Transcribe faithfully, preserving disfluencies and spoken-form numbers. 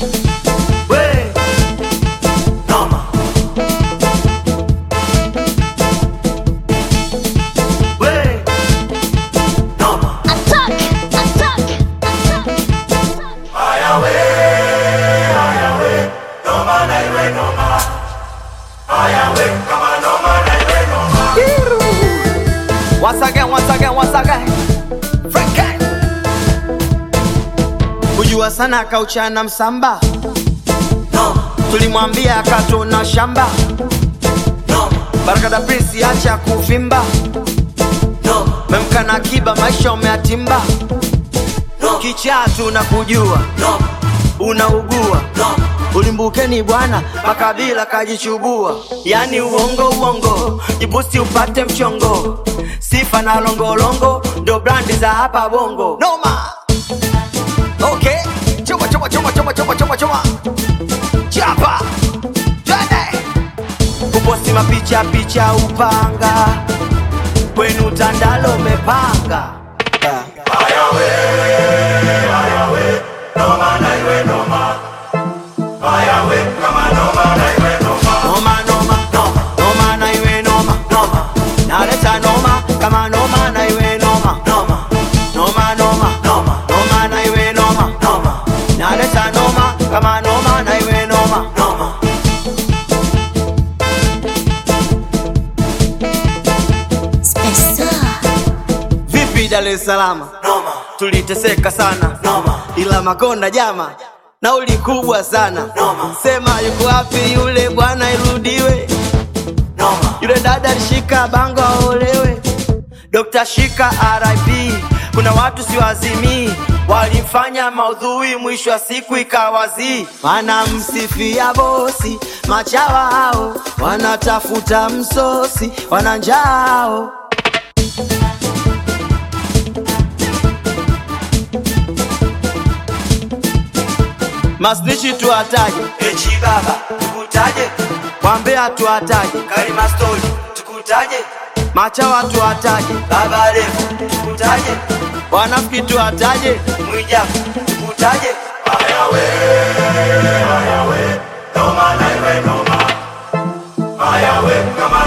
Once again, once again, once again. Frankie. Kujua sana kauchana msamba. No. Tulimwambia akatona shamba. No. Baraka da Prince acha kuvimba. No. Memkana kiba maisha umeatimba. No. Kichatu na kujua. No. Unaugua. No. Ulimbukeni bwana, makabila kajichubua. Yani uongo uongo, jibusti upate mchongo. Sifa na longo longo, ndo brandi za hapa bongo. Noma. Okay, choma choma choma choma choma choma choma. Chapa. Twende. Kuposti mapicha picha upanga. Kwenu tandalo mepanga. Haya we, haya we, noma na iwe noma. Haya we, kama noma na iwe noma. Noma noma noma, noma na iwe noma noma. Naleta noma, kama noma na iwe noma noma. Noma noma noma, noma na iwe noma noma. Naleta noma, kama noma na iwe noma noma. Vipi Dar es Salaam? Noma. Tuliteseka sana noma. Ila Makonda jama nauli kubwa sana noma. Sema yuko wapi yule bwana irudiwe noma. Yule dada alishika bango aolewe. Doctor Shika R I P. Kuna watu siwazimi walifanya maudhui, mwisho wa siku ikawazi. Mana msifia bosi, machawa hao wanatafuta msosi, wananjao. Masnichi tuataje, Echi baba, tukutaje. Wambea tuataje, Karima story, tukutaje. machawa tuataje, Baba refu, tukutaje. wanafiki tuataje, Mwijaku, tukutaje. Haya we, haya we, noma na iwe noma. Haya we, kama